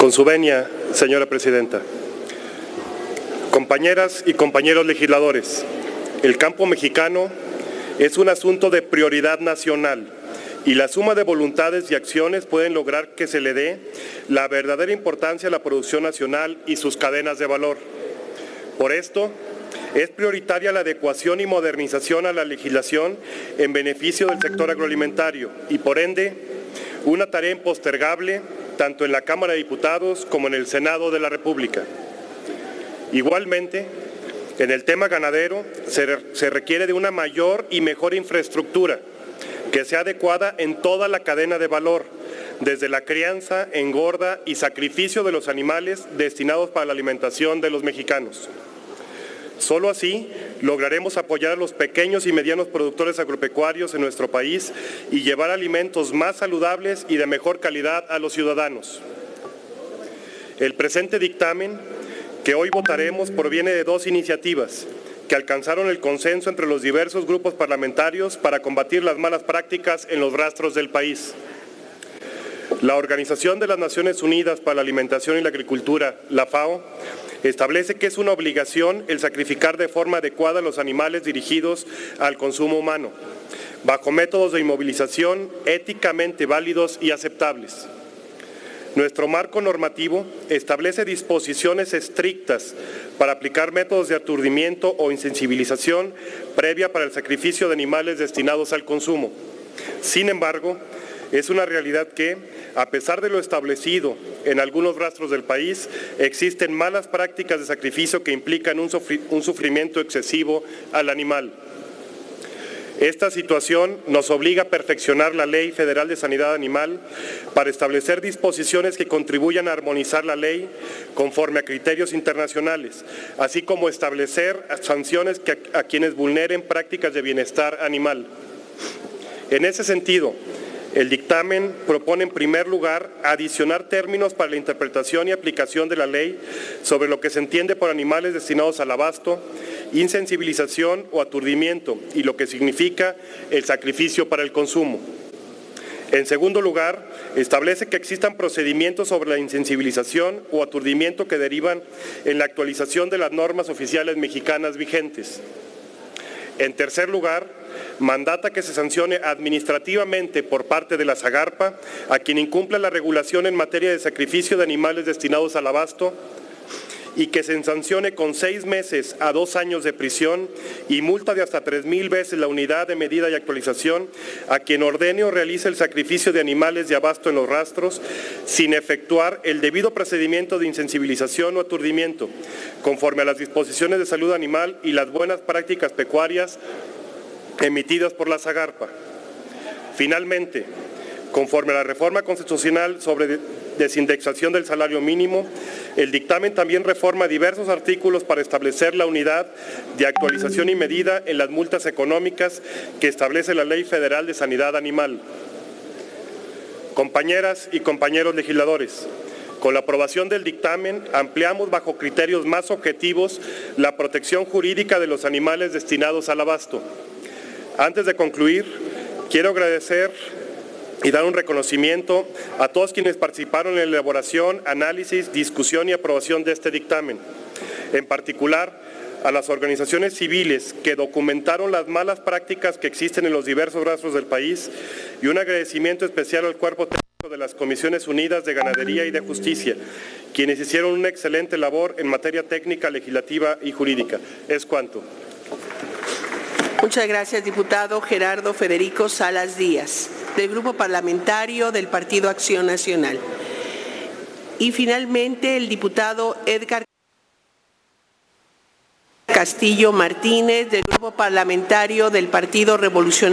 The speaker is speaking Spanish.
Con su venia, señora presidenta. Compañeras y compañeros legisladores, el campo mexicano es un asunto de prioridad nacional y la suma de voluntades y acciones pueden lograr que se le dé la verdadera importancia a la producción nacional y sus cadenas de valor. Por esto, es prioritaria la adecuación y modernización a la legislación en beneficio del sector agroalimentario y, por ende, una tarea impostergable tanto en la Cámara de Diputados como en el Senado de la República. Igualmente, en el tema ganadero se requiere de una mayor y mejor infraestructura que sea adecuada en toda la cadena de valor, desde la crianza, engorda y sacrificio de los animales destinados para la alimentación de los mexicanos. Solo así lograremos apoyar a los pequeños y medianos productores agropecuarios en nuestro país y llevar alimentos más saludables y de mejor calidad a los ciudadanos. El presente dictamen que hoy votaremos proviene de dos iniciativas que alcanzaron el consenso entre los diversos grupos parlamentarios para combatir las malas prácticas en los rastros del país. La Organización de las Naciones Unidas para la Alimentación y la Agricultura, la FAO, establece que es una obligación el sacrificar de forma adecuada a los animales dirigidos al consumo humano, bajo métodos de inmovilización éticamente válidos y aceptables. Nuestro marco normativo establece disposiciones estrictas para aplicar métodos de aturdimiento o insensibilización previa para el sacrificio de animales destinados al consumo. Sin embargo, es una realidad que, a pesar de lo establecido en algunos rastros del país, existen malas prácticas de sacrificio que implican un sufrimiento excesivo al animal. Esta situación nos obliga a perfeccionar la Ley Federal de Sanidad Animal para establecer disposiciones que contribuyan a armonizar la ley conforme a criterios internacionales, así como establecer sanciones a quienes vulneren prácticas de bienestar animal. En ese sentido, el dictamen propone en primer lugar adicionar términos para la interpretación y aplicación de la ley sobre lo que se entiende por animales destinados al abasto, insensibilización o aturdimiento y lo que significa el sacrificio para el consumo. En segundo lugar, establece que existan procedimientos sobre la insensibilización o aturdimiento que derivan en la actualización de las normas oficiales mexicanas vigentes. En tercer lugar, mandata que se sancione administrativamente por parte de la SAGARPA a quien incumpla la regulación en materia de sacrificio de animales destinados al abasto y que se sancione con 6 meses a 2 años de prisión y multa de hasta 3,000 veces la unidad de medida y actualización a quien ordene o realice el sacrificio de animales de abasto en los rastros sin efectuar el debido procedimiento de insensibilización o aturdimiento, conforme a las disposiciones de salud animal y las buenas prácticas pecuarias emitidas por la SAGARPA. Finalmente, conforme a la reforma constitucional sobre desindexación del salario mínimo, el dictamen también reforma diversos artículos para establecer la unidad de actualización y medida en las multas económicas que establece la Ley Federal de Sanidad Animal. Compañeras y compañeros legisladores, con la aprobación del dictamen, ampliamos bajo criterios más objetivos la protección jurídica de los animales destinados al abasto. Antes de concluir, quiero agradecer y dar un reconocimiento a todos quienes participaron en la elaboración, análisis, discusión y aprobación de este dictamen. En particular, a las organizaciones civiles que documentaron las malas prácticas que existen en los diversos rastros del país y un agradecimiento especial al cuerpo técnico de las Comisiones Unidas de Ganadería y de Justicia, quienes hicieron una excelente labor en materia técnica, legislativa y jurídica. Es cuanto. Muchas gracias, diputado Gerardo Federico Salas Díaz, del Grupo Parlamentario del Partido Acción Nacional. Y finalmente, el diputado Edgar Castillo Martínez, del Grupo Parlamentario del Partido Revolucionario